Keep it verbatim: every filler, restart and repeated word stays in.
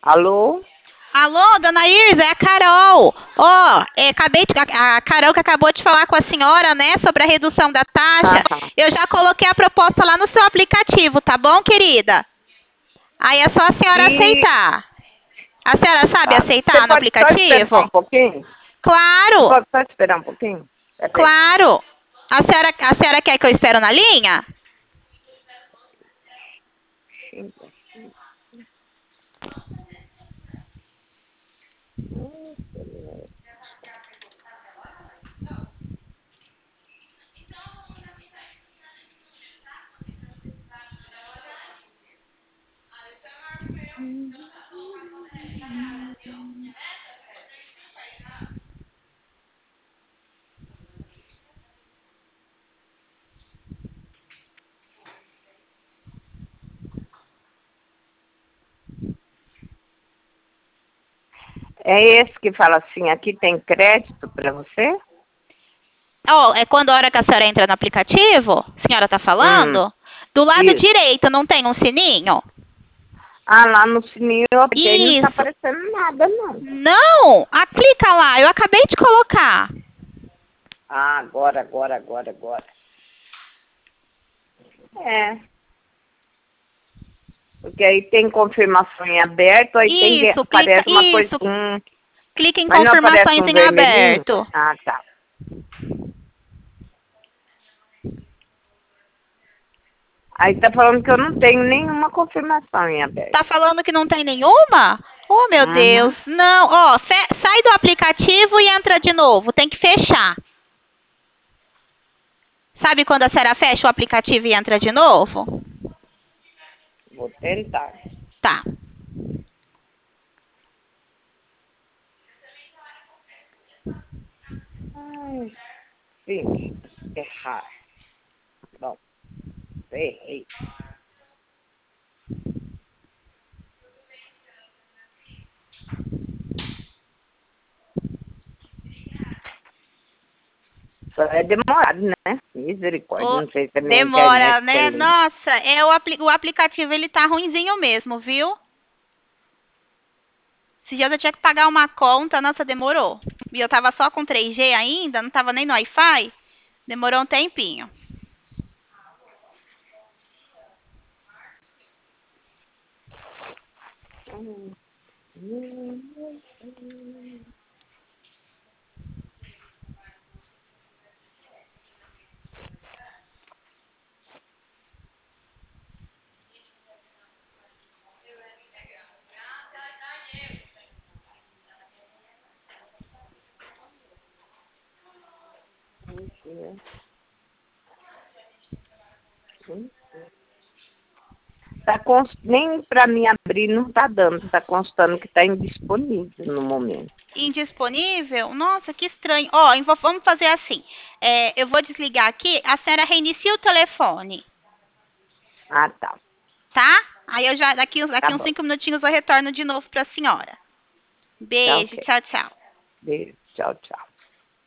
Alô? Alô, dona Irza, é a Carol. Ó, é, acabei de, a, a Carol que acabou de falar com a senhora, né, sobre a redução da taxa. Aham. Eu já coloquei a proposta lá no seu aplicativo, tá bom, querida? Aí é só a senhora E aceitar. A senhora sabe tá, você aceitar no pode só esperar aplicativo? um pouquinho? Você Claro, pode só esperar um pouquinho? Peraí. claro. A senhora, a senhora quer que eu espere na linha? É esse que fala assim, aqui tem crédito para você? Ó, é quando a hora que a senhora entra no aplicativo, a senhora tá Hum, falando? Do lado isso. direito não tem um sininho? Ah, lá no sininho eu apertei e não tá Isso. aparecendo nada, não. Não! Ah, clica lá, eu acabei de colocar. Ah, agora, agora, agora, agora. É. Porque aí tem confirmação em aberto, aí tem, Isso, clica, aparece uma coisa, isso. um, Clica em mas não aparece confirmações um em vermelhinho? aberto. Ah, tá. Aí tá falando que eu não tenho nenhuma confirmação em aberto. Tá falando que não tem nenhuma? Oh, meu Deus. Uhum. Não, ó, fe- sai do aplicativo e entra de novo. Tem que fechar. Sabe quando a senhora fecha o aplicativo e entra de novo? Vou tentar. Tá. Ai, sim, errar. Bom, errei. Só é demorado, né? Misericórdia, Ô, não sei se a minha internet demora, é né? lenta. Nossa, é o, apli- o aplicativo ele tá ruinzinho mesmo, viu? Esses dias eu tinha que pagar uma conta, nossa, demorou. E eu tava só com três G ainda, não tava nem no Wi-Fi. Demorou um tempinho. Tá const... Nem para mim abrir não tá dando, tá constando que tá indisponível no momento. Indisponível? Nossa, que estranho. Ó, eu vou- vamos fazer assim. É, eu vou desligar aqui, a senhora reinicia o telefone, Ah, tá. tá? Aí eu já, daqui, uns- Tá daqui uns bom. cinco minutinhos eu retorno de novo pra senhora. Tá Beijo, ok. tchau, tchau. Beijo. Tchau, tchau.